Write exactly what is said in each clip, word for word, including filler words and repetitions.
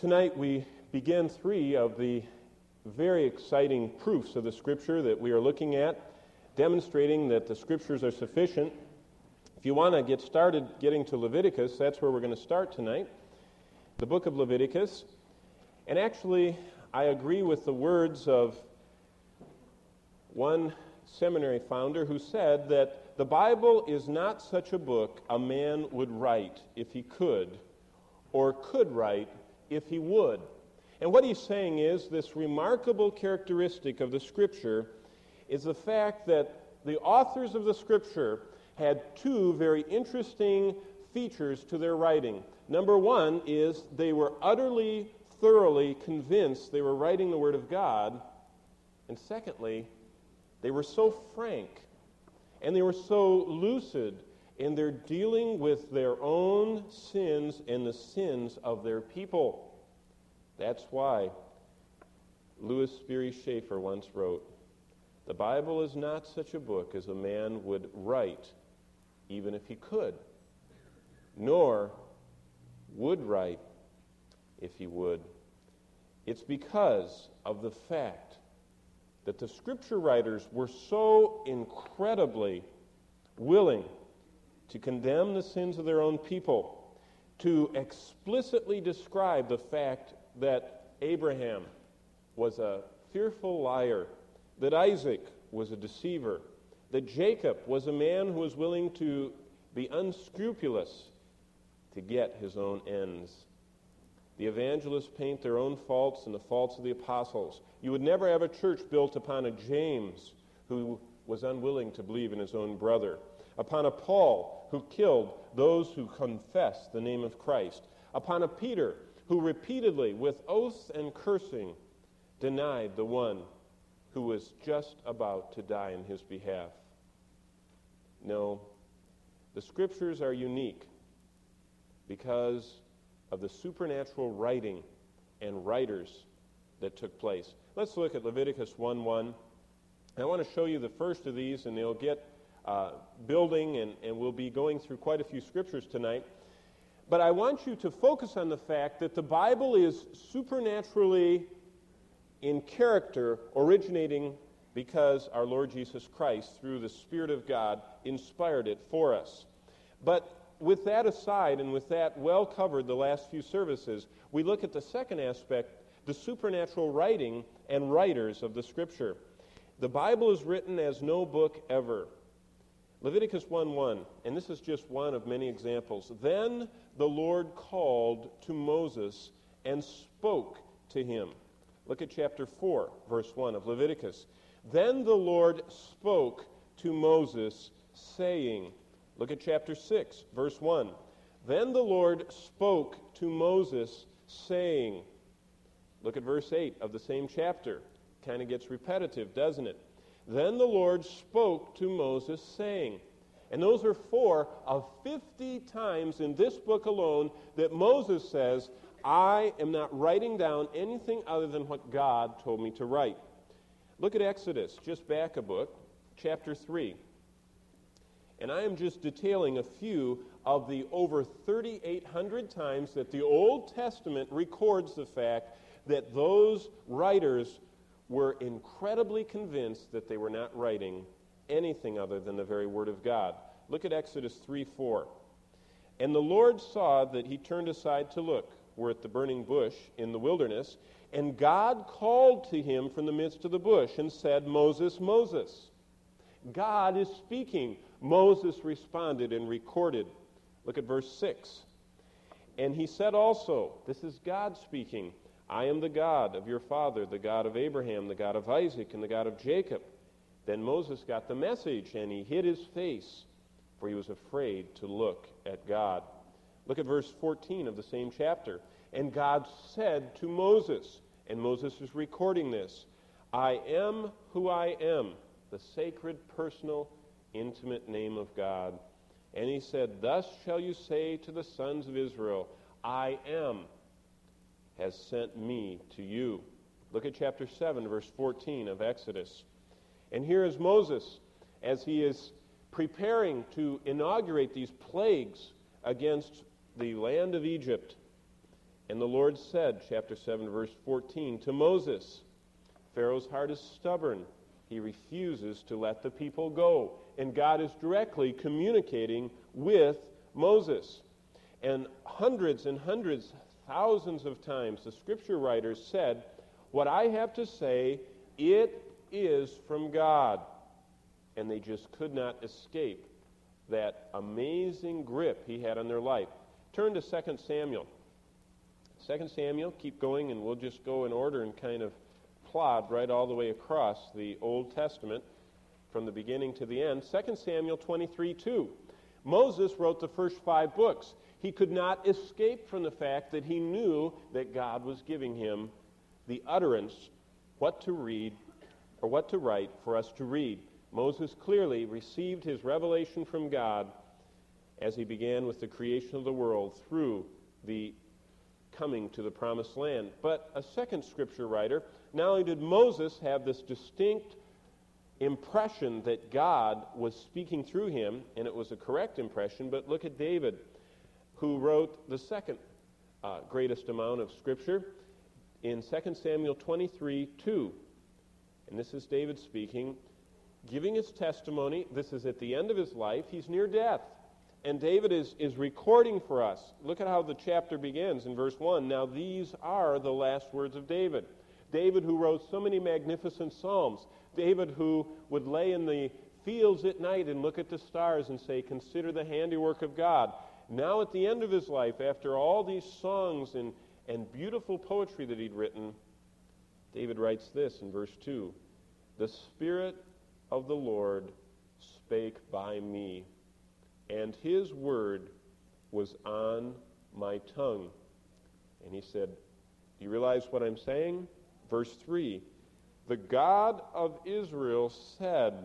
Tonight we begin three of the very exciting proofs of the Scripture that we are looking at, demonstrating that the Scriptures are sufficient. If you want to get started getting to Leviticus, that's where we're going to start tonight, the book of Leviticus. And actually, I agree with the words of one seminary founder who said that the Bible is not such a book a man would write if he could, or could write if he would. And what he's saying is this remarkable characteristic of the Scripture is the fact that the authors of the Scripture had two very interesting features to their writing. Number one is they were utterly, thoroughly convinced they were writing the Word of God. And secondly, they were so frank and they were so lucid in their dealing with their own sins and the sins of their people. That's why Lewis Sperry Chafer once wrote, "The Bible is not such a book as a man would write, even if he could, nor would write if he would." It's because of the fact that the Scripture writers were so incredibly willing to condemn the sins of their own people, to explicitly describe the fact that Abraham was a fearful liar, that Isaac was a deceiver, that Jacob was a man who was willing to be unscrupulous to get his own ends. The evangelists paint their own faults and the faults of the apostles. You would never have a church built upon a James who was unwilling to believe in his own brother, upon a Paul who killed those who confessed the name of Christ, upon a Peter who repeatedly, with oaths and cursing, denied the one who was just about to die in his behalf. No, the Scriptures are unique because of the supernatural writing and writers that took place. Let's look at Leviticus one one. I want to show you the first of these, and they'll get uh, building, and, and we'll be going through quite a few scriptures tonight. But I want you to focus on the fact that the Bible is supernaturally in character, originating because our Lord Jesus Christ, through the Spirit of God, inspired it for us. But with that aside, and with that well covered the last few services, we look at the second aspect, the supernatural writing and writers of the Scripture. The Bible is written as no book ever. Leviticus one one, and this is just one of many examples. "Then the Lord called to Moses and spoke to him." Look at chapter four, verse one of Leviticus. "Then the Lord spoke to Moses, saying..." Look at chapter six, verse one. "Then the Lord spoke to Moses, saying..." Look at verse eight of the same chapter. Kind of gets repetitive, doesn't it? "Then the Lord spoke to Moses, saying..." And those are four of fifty times in this book alone that Moses says, "I am not writing down anything other than what God told me to write." Look at Exodus, just back a book, chapter three. And I am just detailing a few of the over thirty-eight hundred times that the Old Testament records the fact that those writers were incredibly convinced that they were not writing anything other than the very Word of God. Look at Exodus three four. "And the Lord saw that he turned aside to look." We're at the burning bush in the wilderness. "And God called to him from the midst of the bush and said, 'Moses, Moses.'" God is speaking. Moses responded and recorded. Look at verse six. "And he said also," this is God speaking, "I am the God of your father, the God of Abraham, the God of Isaac, and the God of Jacob." Then Moses got the message, and he hid his face, for he was afraid to look at God. Look at verse fourteen of the same chapter. "And God said to Moses," and Moses is recording this, "I am who I am," the sacred, personal, intimate name of God. "And he said, thus shall you say to the sons of Israel, I am has sent me to you." Look at chapter seven, verse fourteen of Exodus. And here is Moses, as he is preparing to inaugurate these plagues against the land of Egypt. And the Lord said, chapter seven, verse fourteen, to Moses, Pharaoh's heart is stubborn. He refuses to let the people go. And God is directly communicating with Moses. And hundreds and hundreds, thousands of times, the scripture writers said, what I have to say, it is from God. And they just could not escape that amazing grip he had on their life. Turn to Second Samuel. Second Samuel, keep going, and we'll just go in order and kind of plod right all the way across the Old Testament from the beginning to the end. Second Samuel twenty-three two. Moses wrote the first five books. He could not escape from the fact that he knew that God was giving him the utterance, what to read or what to write for us to read. Moses clearly received his revelation from God as he began with the creation of the world through the coming to the promised land. But a second scripture writer, not only did Moses have this distinct impression that God was speaking through him, and it was a correct impression, but look at David, who wrote the second uh, greatest amount of scripture in Second Samuel twenty-three two. And this is David speaking, giving his testimony. This is at the end of his life. He's near death. And David is, is recording for us. Look at how the chapter begins in verse one. Now these are the last words of David. David who wrote so many magnificent psalms. David who would lay in the fields at night and look at the stars and say, consider the handiwork of God. Now at the end of his life, after all these songs and, and beautiful poetry that he'd written, David writes this in verse two. The Spirit of the Lord spake by me, and his word was on my tongue. And he said, do you realize what I'm saying? Verse three, the God of Israel said,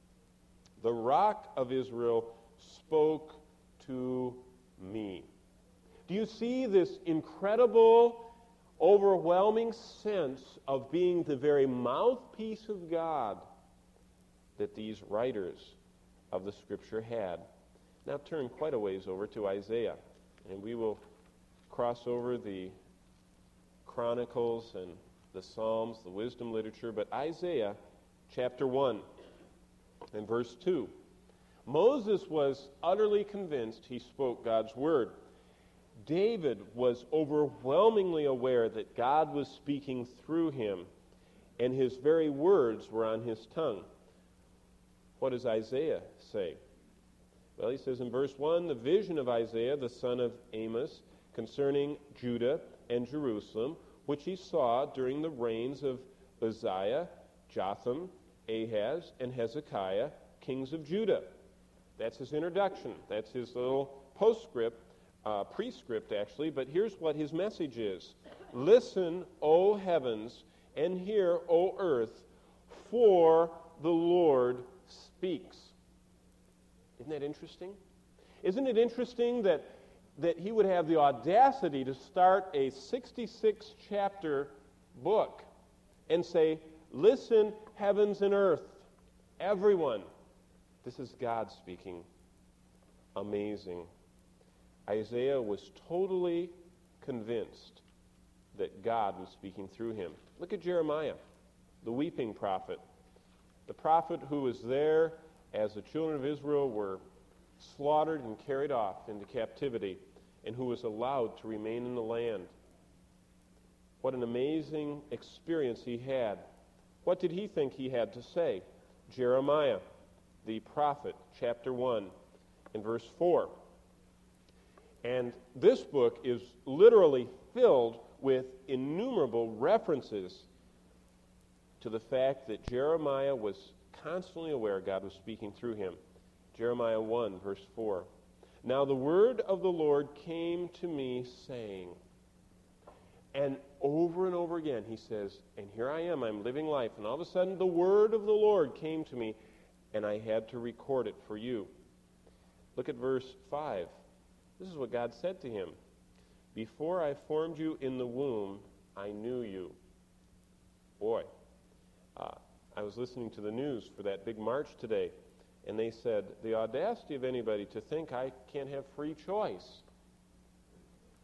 the rock of Israel spoke to me. Do you see this incredible, overwhelming sense of being the very mouthpiece of God that these writers of the Scripture had? Now turn quite a ways over to Isaiah, and we will cross over the Chronicles and the Psalms, the wisdom literature, but Isaiah chapter one and verse two. Moses was utterly convinced he spoke God's word. David was overwhelmingly aware that God was speaking through him, and his very words were on his tongue. What does Isaiah say? Well, he says in verse one, the vision of Isaiah, the son of Amos, concerning Judah and Jerusalem, which he saw during the reigns of Uzziah, Jotham, Ahaz, and Hezekiah, kings of Judah. That's his introduction. That's his little postscript, uh, prescript actually, but here's what his message is. Listen, O heavens, and hear, O earth, for the Lord speaks. Isn't that interesting? Isn't it interesting that, that he would have the audacity to start a sixty-six chapter book and say, listen, heavens and earth, everyone. This is God speaking. Amazing. Isaiah was totally convinced that God was speaking through him. Look at Jeremiah, the weeping prophet. The prophet who was there as the children of Israel were slaughtered and carried off into captivity, and who was allowed to remain in the land. What an amazing experience he had. What did he think he had to say? Jeremiah, the prophet, chapter one and verse four. And this book is literally filled with innumerable references to the fact that Jeremiah was constantly aware God was speaking through him. Jeremiah one, verse four. Now the word of the Lord came to me, saying, and over and over again he says, and here I am, I'm living life, and all of a sudden the word of the Lord came to me, and I had to record it for you. Look at verse five. This is what God said to him. Before I formed you in the womb, I knew you. Boy, uh, I was listening to the news for that big march today, and they said, the audacity of anybody to think I can't have free choice.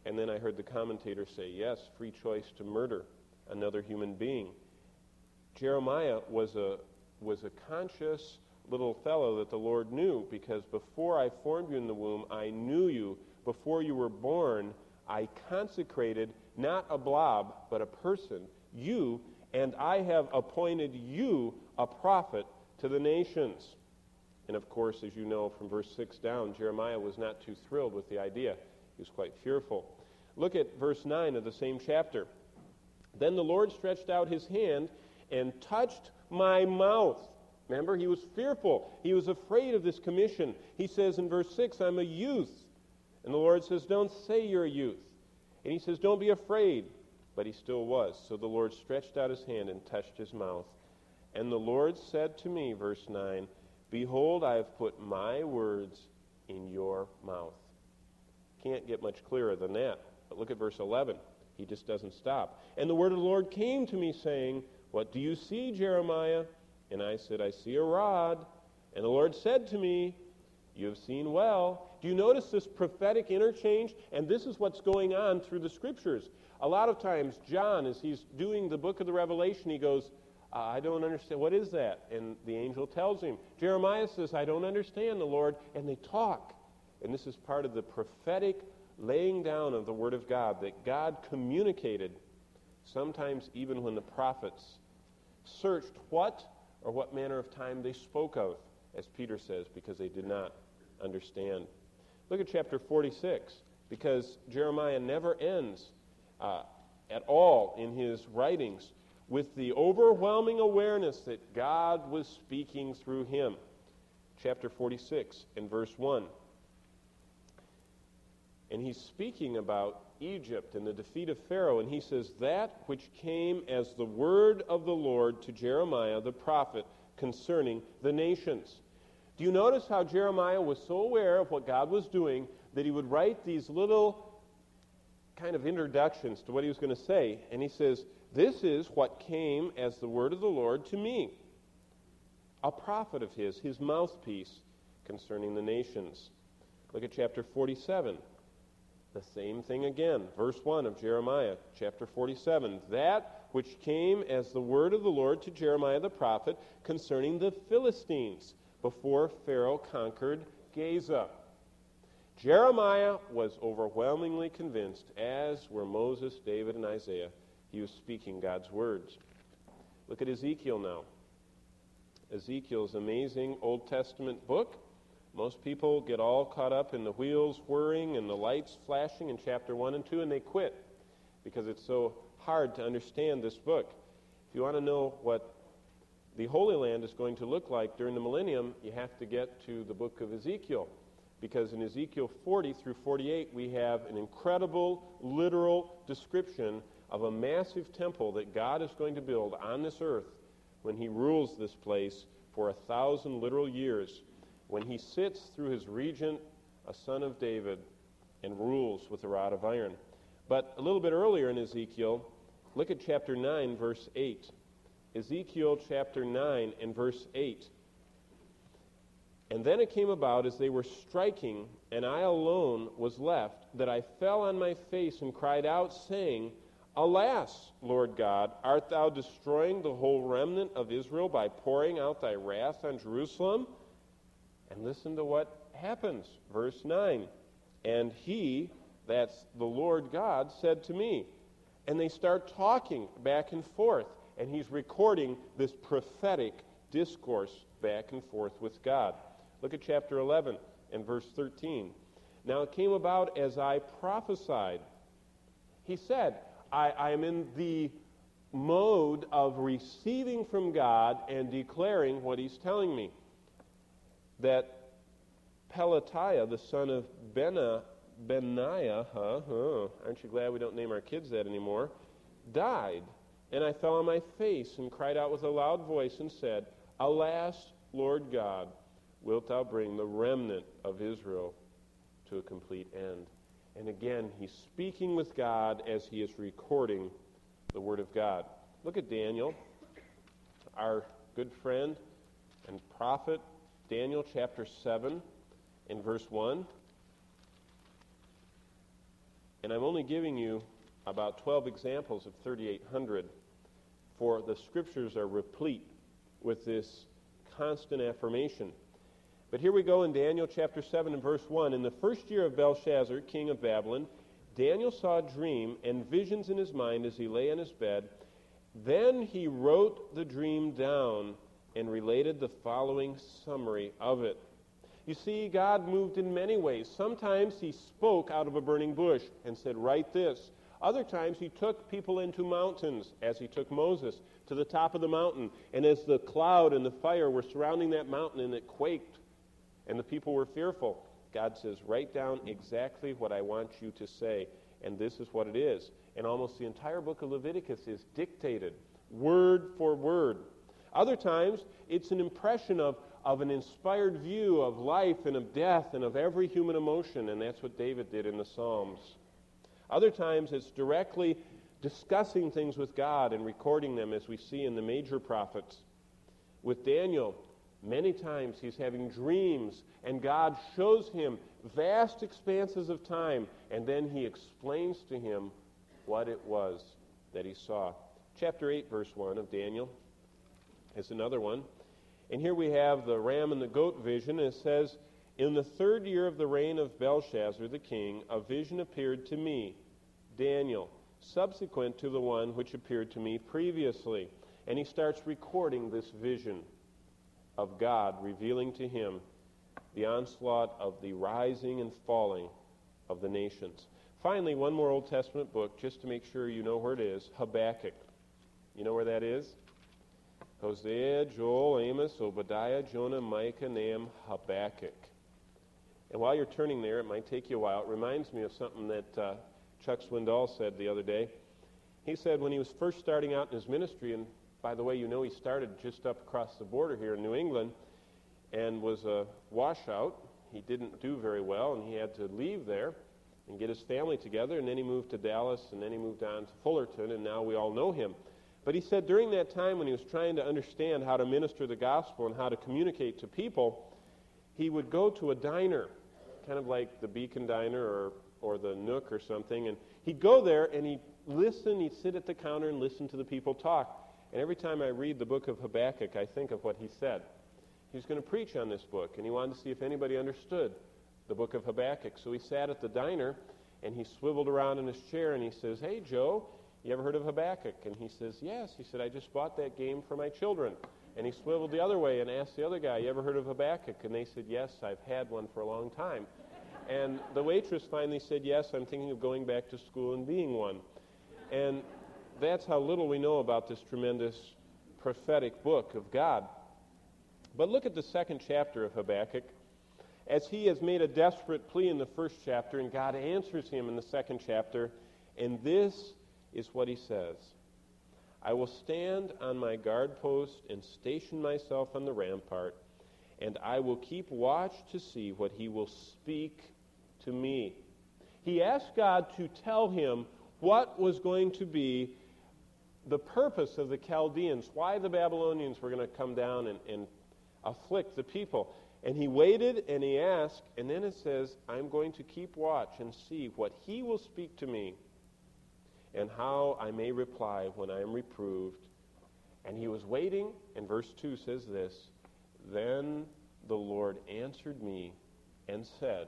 And then I heard the commentator say, yes, free choice to murder another human being. Jeremiah was a, was a conscious little fellow that the Lord knew, because before I formed you in the womb, I knew you. Before you were born, I consecrated not a blob, but a person, you, and I have appointed you a prophet to the nations. And of course, as you know from verse six down, Jeremiah was not too thrilled with the idea. He was quite fearful. Look at verse nine of the same chapter. Then the Lord stretched out his hand and touched my mouth. Remember, he was fearful. He was afraid of this commission. He says in verse six, I'm a youth. And the Lord says, don't say you're a youth. And he says, don't be afraid. But he still was. So the Lord stretched out his hand and touched his mouth. And the Lord said to me, verse nine, behold, I have put my words in your mouth. Can't get much clearer than that. But look at verse eleven. He just doesn't stop. And the word of the Lord came to me, saying, what do you see, Jeremiah? And I said, I see a rod. And the Lord said to me, you have seen well. Do you notice this prophetic interchange? And this is what's going on through the Scriptures. A lot of times, John, as he's doing the book of the Revelation, he goes, uh, I don't understand. What is that? And the angel tells him. Jeremiah says, I don't understand the Lord. And they talk. And this is part of the prophetic laying down of the Word of God, that God communicated, sometimes even when the prophets searched what or what manner of time they spoke of, as Peter says, because they did not understand. Look at chapter forty-six, because Jeremiah never ends uh, at all in his writings with the overwhelming awareness that God was speaking through him. Chapter forty-six and verse one. And he's speaking about Egypt and the defeat of Pharaoh, and he says, that which came as the word of the Lord to Jeremiah the prophet concerning the nations. Do you notice how Jeremiah was so aware of what God was doing that he would write these little kind of introductions to what he was going to say? And he says, this is what came as the word of the Lord to me, a prophet of his, his mouthpiece concerning the nations. Look at chapter forty-seven. The same thing again. Verse one of Jeremiah, chapter forty-seven. That which came as the word of the Lord to Jeremiah the prophet concerning the Philistines before Pharaoh conquered Gaza. Jeremiah was overwhelmingly convinced, as were Moses, David, and Isaiah. He was speaking God's words. Look at Ezekiel now. Ezekiel's amazing Old Testament book. Most people get all caught up in the wheels whirring and the lights flashing in chapter one and two, and they quit because it's so hard to understand this book. If you want to know what the Holy Land is going to look like during the millennium, you have to get to the book of Ezekiel, because in Ezekiel forty through forty-eight, we have an incredible, literal description of a massive temple that God is going to build on this earth when he rules this place for a thousand literal years, when he sits through his regent, a son of David, and rules with a rod of iron. But a little bit earlier in Ezekiel, look at chapter nine, verse eight. Ezekiel chapter nine and verse eight. And then it came about, as they were striking, and I alone was left, that I fell on my face and cried out, saying, Alas, Lord God, art thou destroying the whole remnant of Israel by pouring out thy wrath on Jerusalem? And listen to what happens. Verse nine. And he, that's the Lord God, said to me. And they start talking back and forth. And he's recording this prophetic discourse back and forth with God. Look at chapter eleven and verse thirteen. Now it came about as I prophesied. He said, I, I am in the mode of receiving from God and declaring what he's telling me. That Pelatiah, the son of Bena, Benaiah, huh, huh, aren't you glad we don't name our kids that anymore, died. And I fell on my face and cried out with a loud voice and said, Alas, Lord God, wilt thou bring the remnant of Israel to a complete end? And again, he's speaking with God as he is recording the Word of God. Look at Daniel, our good friend and prophet. Daniel chapter seven and verse one. And I'm only giving you about twelve examples of thirty-eight hundred, for the Scriptures are replete with this constant affirmation. But here we go in Daniel chapter seven and verse one. In the first year of Belshazzar, king of Babylon, Daniel saw a dream and visions in his mind as he lay on his bed. Then he wrote the dream down and related the following summary of it. You see, God moved in many ways. Sometimes he spoke out of a burning bush and said, write this. Other times he took people into mountains, as he took Moses to the top of the mountain. And as the cloud and the fire were surrounding that mountain and it quaked and the people were fearful, God says, write down exactly what I want you to say. And this is what it is. And almost the entire book of Leviticus is dictated, word for word. Other times, it's an impression of, of an inspired view of life and of death and of every human emotion, and that's what David did in the Psalms. Other times, it's directly discussing things with God and recording them, as we see in the major prophets. With Daniel, many times he's having dreams, and God shows him vast expanses of time, and then he explains to him what it was that he saw. Chapter eight, verse one of Daniel is another one. And here we have the ram and the goat vision. And it says, in the third year of the reign of Belshazzar the king, a vision appeared to me, Daniel, subsequent to the one which appeared to me previously. And he starts recording this vision of God, revealing to him the onslaught of the rising and falling of the nations. Finally, one more Old Testament book, just to make sure you know where it is, Habakkuk. You know where that is? Hosea, Joel, Amos, Obadiah, Jonah, Micah, Nahum, Habakkuk. And while you're turning there, it might take you a while. It reminds me of something that uh, Chuck Swindoll said the other day. He said when he was first starting out in his ministry, and by the way, you know he started just up across the border here in New England and was a washout. He didn't do very well, and he had to leave there and get his family together, and then he moved to Dallas, and then he moved on to Fullerton, and now we all know him. But he said during that time when he was trying to understand how to minister the gospel and how to communicate to people, he would go to a diner, kind of like the Beacon Diner or, or the Nook or something, and he'd go there and he'd listen, he'd sit at the counter and listen to the people talk. And every time I read the book of Habakkuk, I think of what he said. He was going to preach on this book, and he wanted to see if anybody understood the book of Habakkuk. So he sat at the diner, and he swiveled around in his chair, and he says, hey, Joe, you ever heard of Habakkuk? And he says, yes. He said, I just bought that game for my children. And he swiveled the other way and asked the other guy, you ever heard of Habakkuk? And they said, yes, I've had one for a long time. And the waitress finally said, yes, I'm thinking of going back to school and being one. And that's how little we know about this tremendous prophetic book of God. But look at the second chapter of Habakkuk. As he has made a desperate plea in the first chapter, and God answers him in the second chapter, and this is what he says. I will stand on my guard post and station myself on the rampart, and I will keep watch to see what he will speak to me. He asked God to tell him what was going to be the purpose of the Chaldeans, why the Babylonians were going to come down and, and afflict the people. And he waited and he asked, and then it says, I'm going to keep watch and see what he will speak to me and how I may reply when I am reproved. And he was waiting, and verse two says this, then the Lord answered me and said,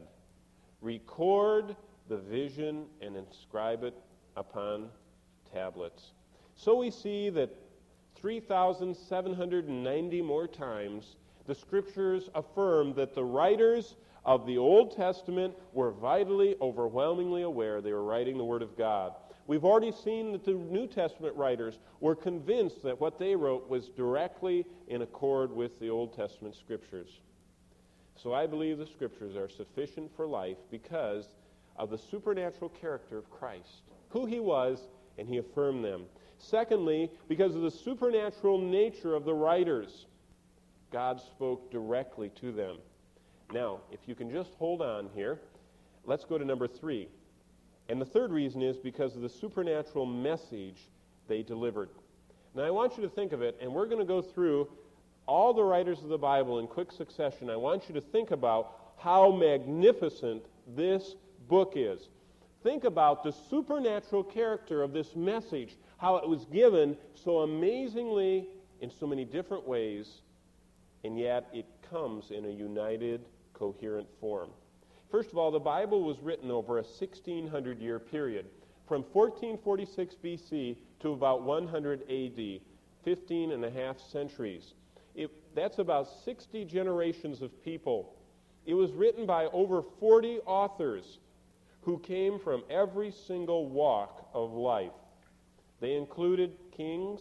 record the vision and inscribe it upon tablets. So we see that three thousand seven hundred ninety more times the Scriptures affirm that the writers of the Old Testament were vitally, overwhelmingly aware they were writing the Word of God. We've already seen that the New Testament writers were convinced that what they wrote was directly in accord with the Old Testament Scriptures. So I believe the Scriptures are sufficient for life because of the supernatural character of Christ, who he was, and he affirmed them. Secondly, because of the supernatural nature of the writers, God spoke directly to them. Now, if you can just hold on here, let's go to number three. And the third reason is because of the supernatural message they delivered. Now, I want you to think of it, and we're going to go through all the writers of the Bible in quick succession. I want you to think about how magnificent this book is. Think about the supernatural character of this message, how it was given so amazingly in so many different ways, and yet it comes in a united, coherent form. First of all, the Bible was written over a sixteen hundred year period, from fourteen forty-six B C to about one hundred A D, fifteen and a half centuries. It, that's about sixty generations of people. It was written by over forty authors who came from every single walk of life. They included kings,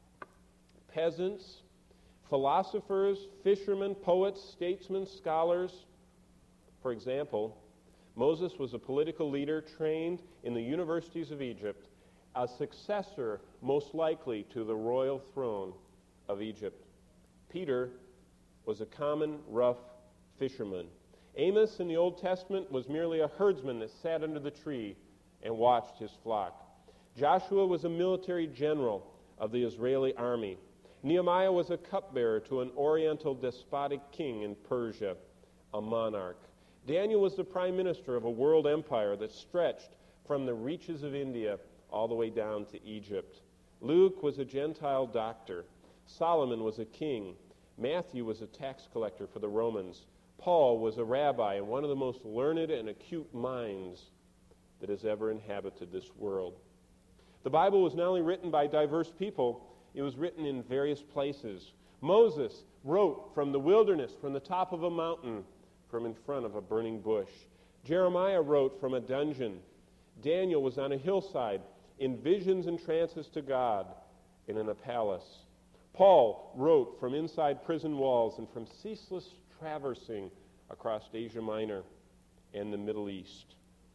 peasants, philosophers, fishermen, poets, statesmen, scholars. For example, Moses was a political leader trained in the universities of Egypt, a successor most likely to the royal throne of Egypt. Peter was a common, rough fisherman. Amos in the Old Testament was merely a herdsman that sat under the tree and watched his flock. Joshua was a military general of the Israeli army. Nehemiah was a cupbearer to an oriental despotic king in Persia, a monarch. Daniel was the prime minister of a world empire that stretched from the reaches of India all the way down to Egypt. Luke was a Gentile doctor. Solomon was a king. Matthew was a tax collector for the Romans. Paul was a rabbi and one of the most learned and acute minds that has ever inhabited this world. The Bible was not only written by diverse people, it was written in various places. Moses wrote from the wilderness, from the top of a mountain, from in front of a burning bush. Jeremiah wrote from a dungeon. Daniel was on a hillside, in visions and trances to God, and in a palace. Paul wrote from inside prison walls and from ceaseless traversing across Asia Minor and the Middle East.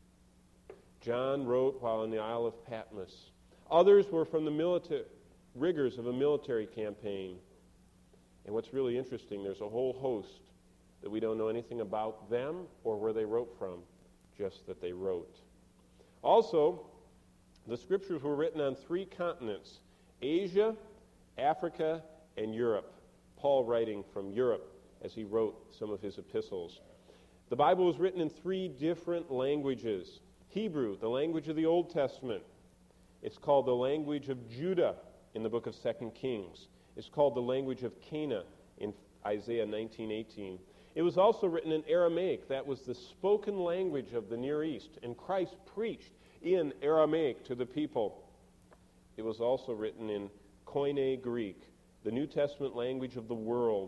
John wrote while in the Isle of Patmos. Others were from the military rigors of a military campaign. And what's really interesting, there's a whole host that we don't know anything about them or where they wrote from, just that they wrote. Also, the scriptures were written on three continents: Asia, Africa, and Europe. Paul writing from Europe as he wrote some of his epistles. The Bible was written in three different languages. Hebrew, the language of the Old Testament. It's called the language of Judah in the book of Second Kings. It's called the language of Cana in Isaiah nineteen eighteen. It was also written in Aramaic. That was the spoken language of the Near East, and Christ preached in Aramaic to the people. It was also written in Koine Greek, the New Testament language of the world.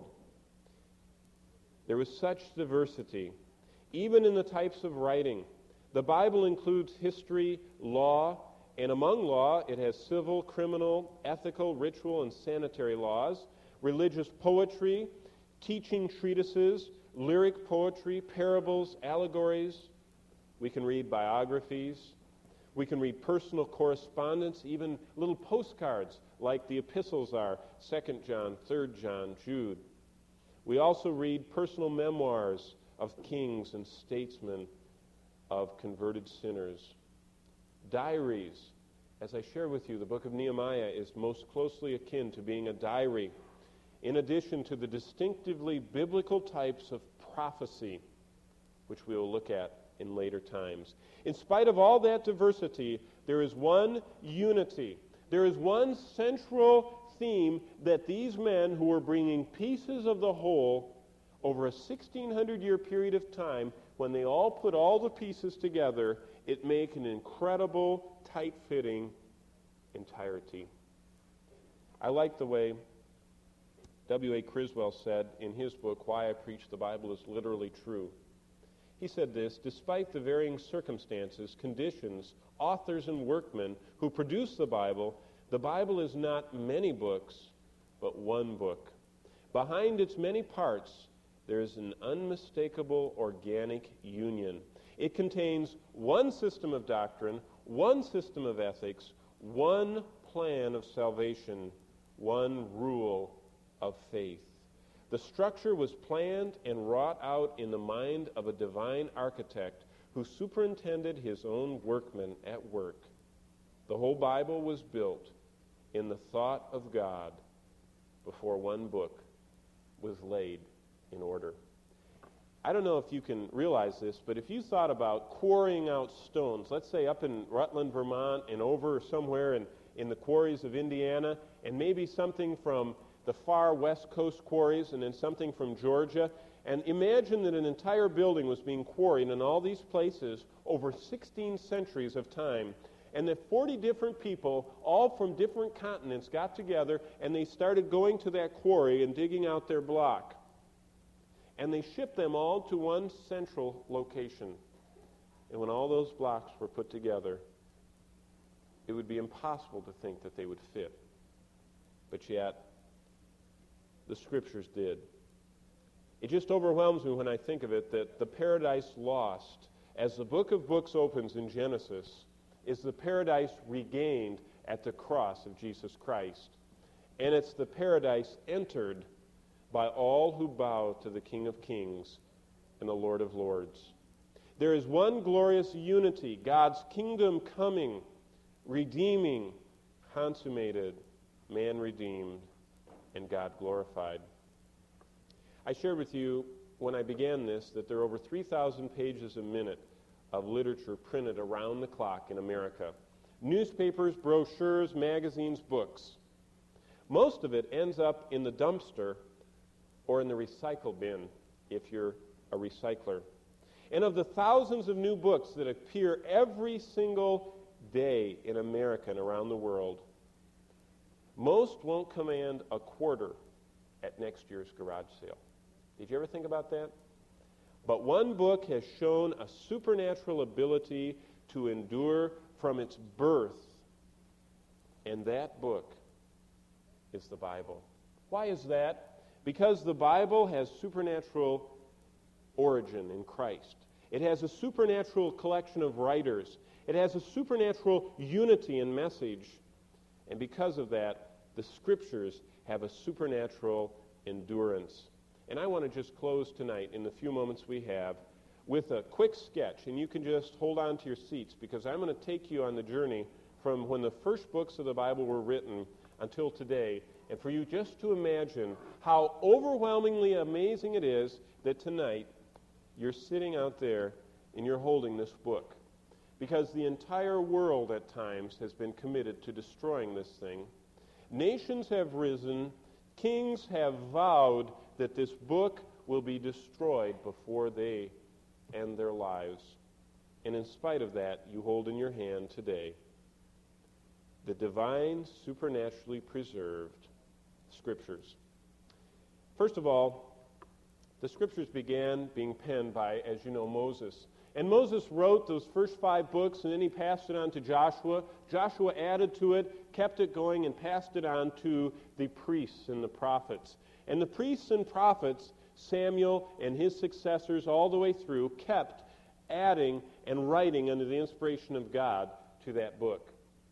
There was such diversity, even in the types of writing. The Bible includes history, law, and among law, it has civil, criminal, ethical, ritual, and sanitary laws, religious poetry, teaching treatises, lyric poetry, parables, allegories. We can read biographies. We can read personal correspondence, even little postcards like the epistles are, Second John, Third John, Jude. We also read personal memoirs of kings and statesmen, of converted sinners. Diaries. As I share with you, the book of Nehemiah is most closely akin to being a diary, in addition to the distinctively biblical types of prophecy, which we will look at in later times. In spite of all that diversity, there is one unity. There is one central theme that these men who were bringing pieces of the whole over a sixteen hundred year period of time, when they all put all the pieces together, it make an incredible, tight-fitting entirety. I like the way W A Criswell said in his book, Why I Preach the Bible is Literally True. He said this: despite the varying circumstances, conditions, authors, and workmen who produce the Bible, the Bible is not many books, but one book. Behind its many parts, there is an unmistakable organic union. It contains one system of doctrine, one system of ethics, one plan of salvation, one rule of faith. The structure was planned and wrought out in the mind of a divine architect who superintended his own workmen at work. The whole Bible was built in the thought of God before one book was laid in order. I don't know if you can realize this, but if you thought about quarrying out stones, let's say up in Rutland, Vermont, and over somewhere in, in the quarries of Indiana, and maybe something from the far west coast quarries, and then something from Georgia, and imagine that an entire building was being quarried in all these places over sixteen centuries of time, and that forty different people, all from different continents, got together, and they started going to that quarry and digging out their block. And they shipped them all to one central location. And when all those blocks were put together, it would be impossible to think that they would fit. But yet, the Scriptures did. It just overwhelms me when I think of it that the paradise lost, as the book of books opens in Genesis, is the paradise regained at the cross of Jesus Christ. And it's the paradise entered by all who bow to the King of Kings and the Lord of Lords. There is one glorious unity, God's kingdom coming, redeeming, consummated, man redeemed, and God glorified. I shared with you when I began this that there are over three thousand pages a minute of literature printed around the clock in America. Newspapers, brochures, magazines, books. Most of it ends up in the dumpster or in the recycle bin, if you're a recycler. And of the thousands of new books that appear every single day in America and around the world, most won't command a quarter at next year's garage sale. Did you ever think about that? But one book has shown a supernatural ability to endure from its birth, and that book is the Bible. Why is that? Because the Bible has supernatural origin in Christ. It has a supernatural collection of writers. It has a supernatural unity in message. And because of that, the Scriptures have a supernatural endurance. And I want to just close tonight, in the few moments we have, with a quick sketch. And you can just hold on to your seats, because I'm going to take you on the journey from when the first books of the Bible were written until today, and for you just to imagine how overwhelmingly amazing it is that tonight you're sitting out there and you're holding this book. Because the entire world at times has been committed to destroying this thing. Nations have risen, kings have vowed that this book will be destroyed before they end their lives. And in spite of that, you hold in your hand today the divine, supernaturally preserved Scriptures. First of all, the Scriptures began being penned by, as you know, Moses. And Moses wrote those first five books, and then he passed it on to Joshua. Joshua added to it, kept it going, and passed it on to the priests and the prophets. And the priests and prophets, Samuel and his successors all the way through, kept adding and writing under the inspiration of God to that book.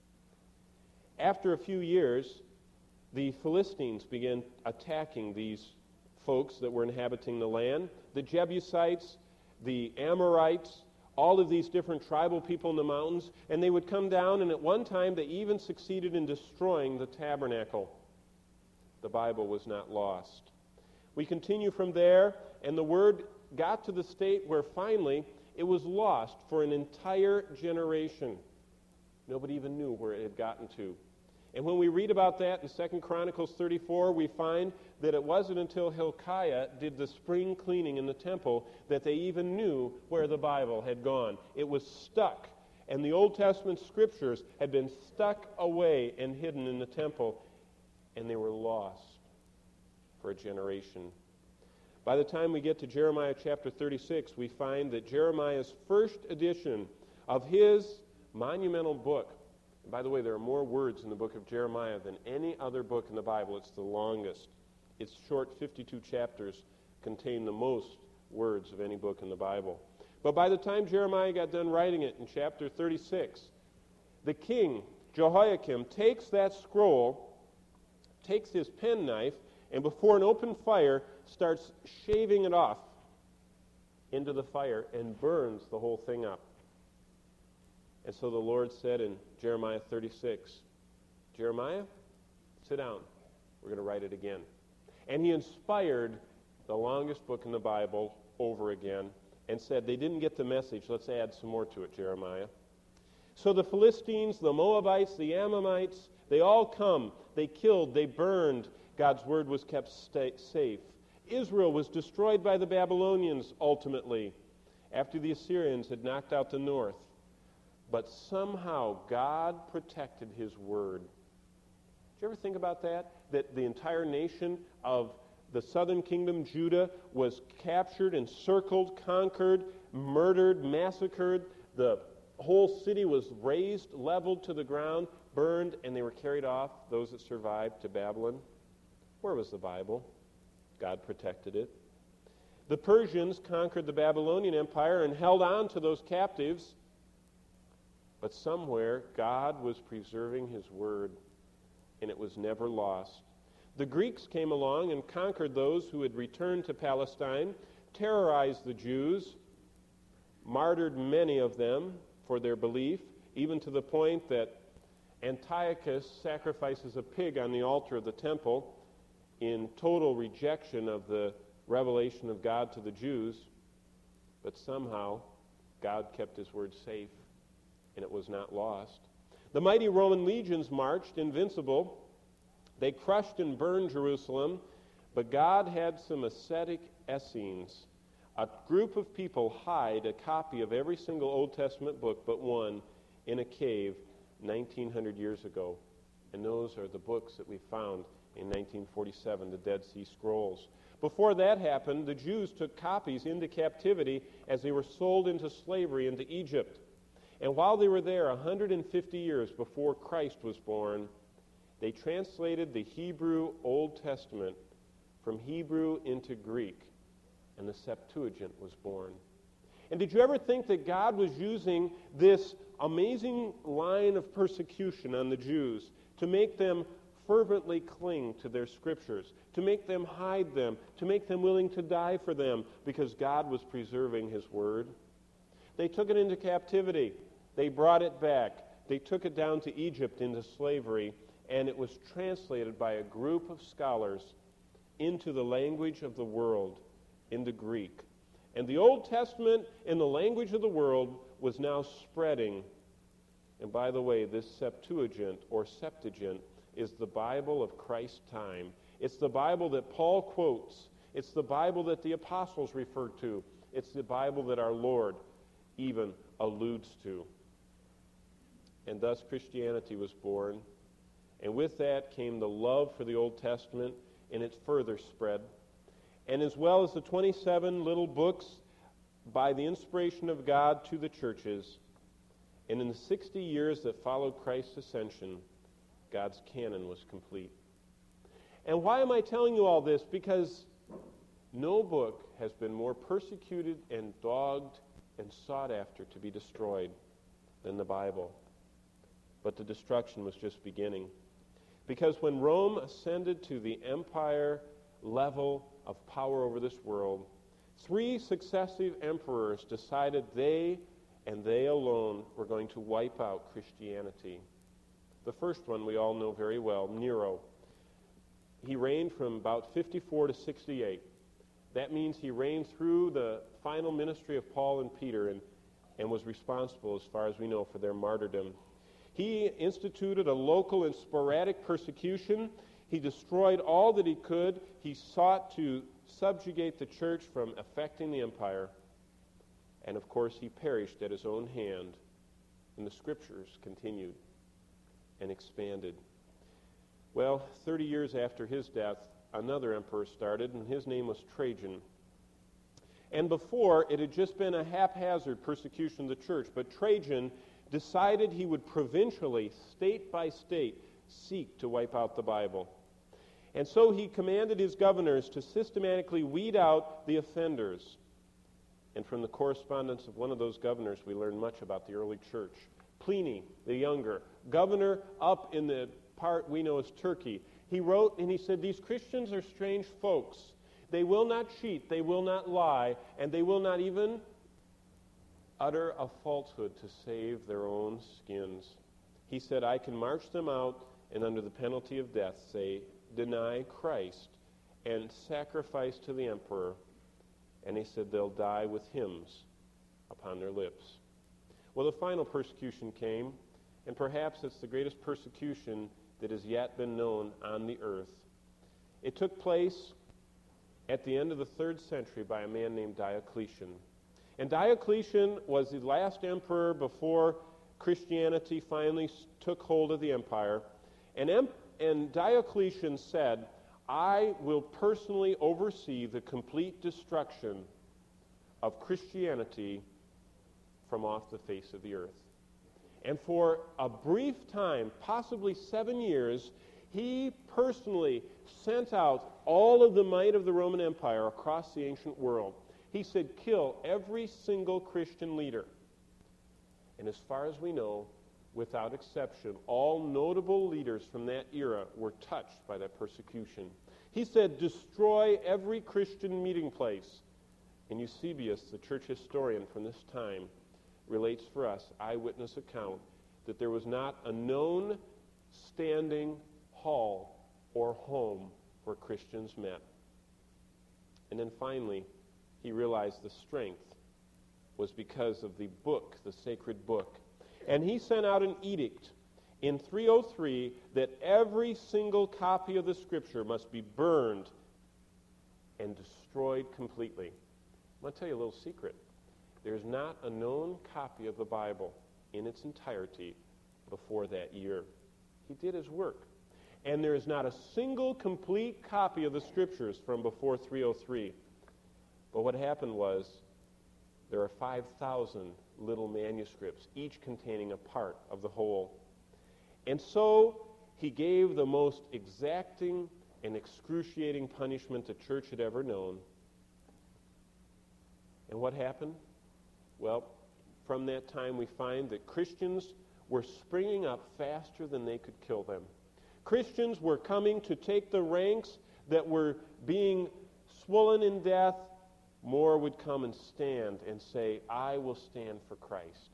After a few years, the Philistines began attacking these folks that were inhabiting the land. The Jebusites, the Amorites, all of these different tribal people in the mountains, and they would come down, and at one time they even succeeded in destroying the tabernacle. The Bible was not lost. We continue from there, and the word got to the state where finally it was lost for an entire generation. Nobody even knew where it had gotten to. And when we read about that in Second Chronicles thirty-four, we find that it wasn't until Hilkiah did the spring cleaning in the temple that they even knew where the Bible had gone. It was stuck, and the Old Testament Scriptures had been stuck away and hidden in the temple, and they were lost for a generation. By the time we get to Jeremiah chapter thirty-six, we find that Jeremiah's first edition of his monumental book. And by the way, there are more words in the book of Jeremiah than any other book in the Bible. It's the longest. Its short fifty-two chapters contain the most words of any book in the Bible. But by the time Jeremiah got done writing it in chapter thirty-six, the king, Jehoiakim, takes that scroll, takes his penknife, and before an open fire starts shaving it off into the fire and burns the whole thing up. And so the Lord said in Jeremiah thirty-six, Jeremiah, sit down. We're going to write it again. And he inspired the longest book in the Bible over again and said they didn't get the message. Let's add some more to it, Jeremiah. So the Philistines, the Moabites, the Ammonites, they all come. They killed, they burned. God's word was kept sta- safe. Israel was destroyed by the Babylonians ultimately after the Assyrians had knocked out the north. But somehow God protected his word. Did you ever think about that? That the entire nation of the southern kingdom, Judah, was captured, encircled, conquered, murdered, massacred. The whole city was razed, leveled to the ground, burned, and they were carried off, those that survived, to Babylon. Where was the Bible? God protected it. The Persians conquered the Babylonian Empire and held on to those captives. But somewhere, God was preserving his word, and it was never lost. The Greeks came along and conquered those who had returned to Palestine, terrorized the Jews, martyred many of them for their belief, even to the point that Antiochus sacrifices a pig on the altar of the temple in total rejection of the revelation of God to the Jews. But somehow, God kept his word safe, and it was not lost. The mighty Roman legions marched invincible. They crushed and burned Jerusalem, but God had some ascetic Essenes. A group of people hide a copy of every single Old Testament book but one in a cave nineteen hundred years ago. And those are the books that we found in nineteen forty-seven, the Dead Sea Scrolls. Before that happened, the Jews took copies into captivity as they were sold into slavery into Egypt. And while they were there, one hundred fifty years before Christ was born, they translated the Hebrew Old Testament from Hebrew into Greek, and the Septuagint was born. And did you ever think that God was using this amazing line of persecution on the Jews to make them fervently cling to their scriptures, to make them hide them, to make them willing to die for them, because God was preserving his word? They took it into captivity. They brought it back. They took it down to Egypt into slavery, and it was translated by a group of scholars into the language of the world, into Greek. And the Old Testament in the language of the world was now spreading. And by the way, this Septuagint or Septuagint is the Bible of Christ's time. It's the Bible that Paul quotes. It's the Bible that the apostles refer to. It's the Bible that our Lord even alludes to. And thus Christianity was born. And with that came the love for the Old Testament, and it further spread. And as well as the twenty-seven little books by the inspiration of God to the churches, and in the sixty years that followed Christ's ascension, God's canon was complete. And why am I telling you all this? Because no book has been more persecuted and dogged and sought after to be destroyed than the Bible. But the destruction was just beginning. Because when Rome ascended to the empire level of power over this world, three successive emperors decided they and they alone were going to wipe out Christianity. The first one we all know very well, Nero. He reigned from about fifty-four to sixty-eight. That means he reigned through the final ministry of Paul and Peter and, and was responsible, as far as we know, for their martyrdom. He instituted a local and sporadic persecution. He destroyed all that he could. He sought to subjugate the church from affecting the empire. And of course, he perished at his own hand. And the scriptures continued and expanded. Well, thirty years after his death, another emperor started, and his name was Trajan. And before, it had just been a haphazard persecution of the church, but Trajan decided he would provincially, state by state, seek to wipe out the Bible. And so he commanded his governors to systematically weed out the offenders. And from the correspondence of one of those governors, we learn much about the early church. Pliny, the younger, governor up in the part we know as Turkey, he wrote and he said, "These Christians are strange folks. They will not cheat, they will not lie, and they will not even utter a falsehood to save their own skins." He said, "I can march them out and under the penalty of death say, deny Christ and sacrifice to the emperor, And they said they'll die with hymns upon their lips. Well, the final persecution came, and perhaps it's the greatest persecution that has yet been known on the earth. It took place at the end of the third century by a man named Diocletian. And Diocletian was the last emperor before Christianity finally took hold of the empire. And, em- and Diocletian said, I will personally oversee the complete destruction of Christianity from off the face of the earth. And for a brief time, possibly seven years, he personally sent out all of the might of the Roman Empire across the ancient world. He said, kill every single Christian leader. And as far as we know, without exception, all notable leaders from that era were touched by that persecution. He said, destroy every Christian meeting place. And Eusebius, the church historian from this time, relates for us, eyewitness account, that there was not a known standing hall or home where Christians met. And then finally, he realized the strength was because of the book, the sacred book. And he sent out an edict in three oh three that every single copy of the Scripture must be burned and destroyed completely. I'm going to tell you a little secret. There's not a known copy of the Bible in its entirety before that year. He did his work. And there is not a single complete copy of the Scriptures from before three oh three. But what happened was there are five thousand little manuscripts, each containing a part of the whole. And so he gave the most exacting and excruciating punishment the church had ever known. And what happened? Well, from that time we find that Christians were springing up faster than they could kill them. Christians were coming to take the ranks that were being swollen in death. More would come and stand and say, I will stand for Christ.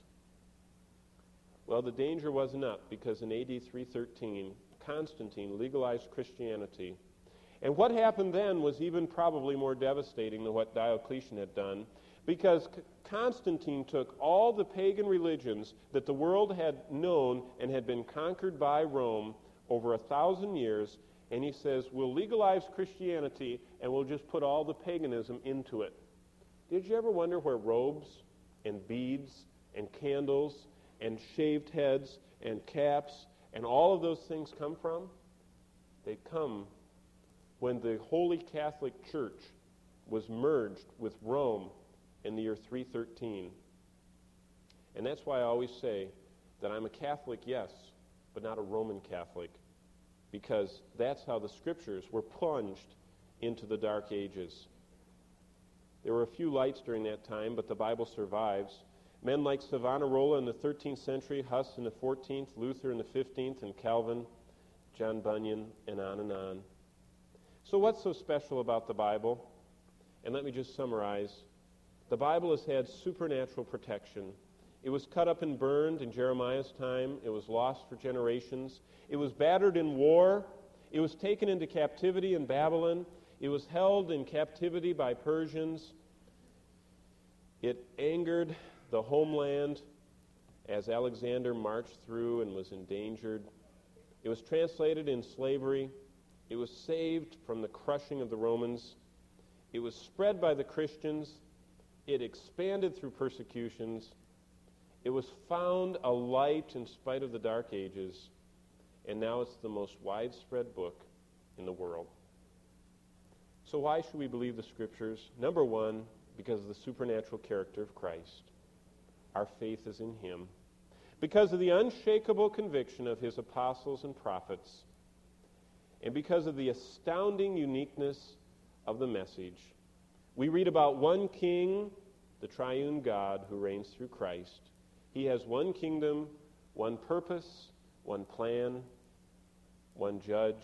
Well, the danger wasn't up, because in A D three thirteen, Constantine legalized Christianity. And what happened then was even probably more devastating than what Diocletian had done, because Constantine took all the pagan religions that the world had known and had been conquered by Rome over a thousand years, and he says, we'll legalize Christianity and we'll just put all the paganism into it. Did you ever wonder where robes and beads and candles and shaved heads and caps and all of those things come from? They come when the Holy Catholic Church was merged with Rome in the year three thirteen. And that's why I always say that I'm a Catholic, yes, but not a Roman Catholic, because that's how the Scriptures were plunged into the Dark Ages. There were a few lights during that time, but the Bible survives. Men like Savonarola in the thirteenth century, Huss in the fourteenth, Luther in the fifteenth, and Calvin, John Bunyan, and on and on. So what's so special about the Bible? And let me just summarize. The Bible has had supernatural protection. It was cut up and burned in Jeremiah's time. It was lost for generations. It was battered in war. It was taken into captivity in Babylon. It was held in captivity by Persians. It angered the homeland as Alexander marched through and was endangered. It was translated in slavery. It was saved from the crushing of the Romans. It was spread by the Christians. It expanded through persecutions. It was found a light in spite of the Dark Ages. And now it's the most widespread book in the world. So why should we believe the Scriptures? Number one, because of the supernatural character of Christ. Our faith is in Him. Because of the unshakable conviction of His apostles and prophets. And because of the astounding uniqueness of the message. We read about one King, the triune God, who reigns through Christ. He has one kingdom, one purpose, one plan, one judge.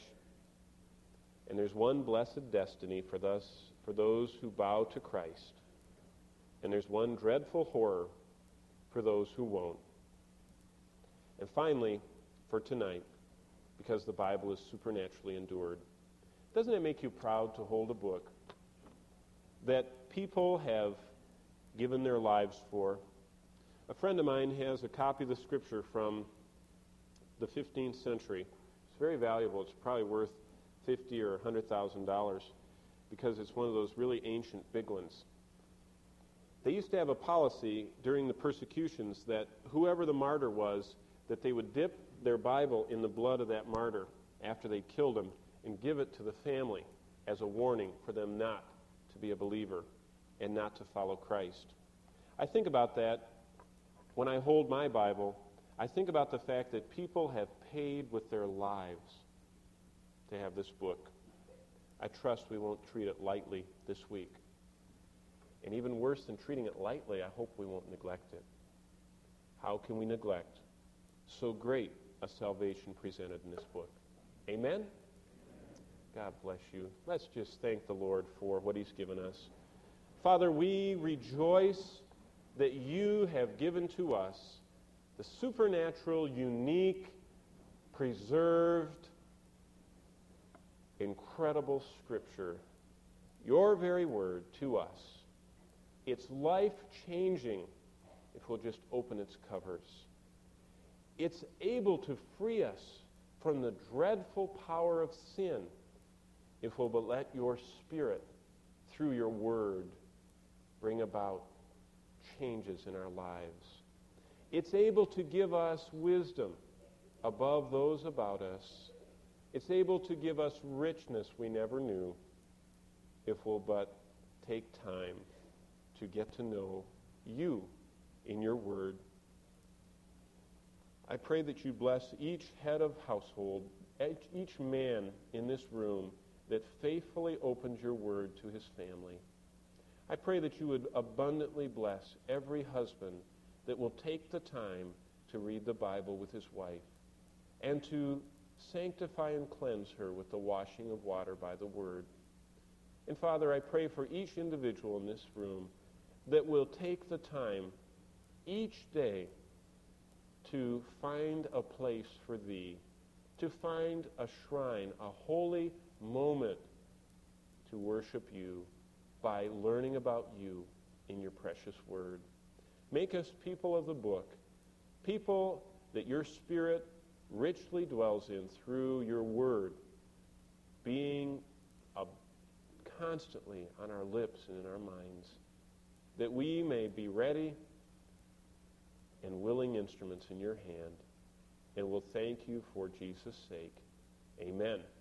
And there's one blessed destiny for, thus, for those who bow to Christ. And there's one dreadful horror for those who won't. And finally, for tonight, because the Bible is supernaturally endured, doesn't it make you proud to hold a book that people have given their lives for. A friend of mine has a copy of the Scripture from the fifteenth century. It's very valuable. It's probably worth fifty or one hundred thousand dollars because it's one of those really ancient big ones. They used to have a policy during the persecutions that whoever the martyr was, that they would dip their Bible in the blood of that martyr after they killed him and give it to the family as a warning for them not to be a believer and not to follow Christ. I think about that when I hold my Bible. I think about the fact that people have paid with their lives to have this book. I trust we won't treat it lightly this week. And even worse than treating it lightly, I hope we won't neglect it. How can we neglect so great a salvation presented in this book? Amen? God bless you. Let's just thank the Lord for what He's given us. Father, we rejoice that You have given to us the supernatural, unique, preserved, incredible Scripture, Your very word to us. It's life-changing if we'll just open its covers. It's able to free us from the dreadful power of sin if we'll but let Your Spirit, through Your word, bring about changes in our lives. It's able to give us wisdom above those about us. It's able to give us richness we never knew if we'll but take time to get to know You in Your word. I pray that You bless each head of household, each man in this room that faithfully opens Your word to his family. I pray that You would abundantly bless every husband that will take the time to read the Bible with his wife and to sanctify and cleanse her with the washing of water by the word. And Father, I pray for each individual in this room that will take the time each day to find a place for Thee, to find a shrine, a holy moment to worship You by learning about You in Your precious word. Make us people of the book, people that Your Spirit richly dwells in through Your word, being a, constantly on our lips and in our minds, that we may be ready and willing instruments in Your hand. And we'll thank You for Jesus' sake. Amen.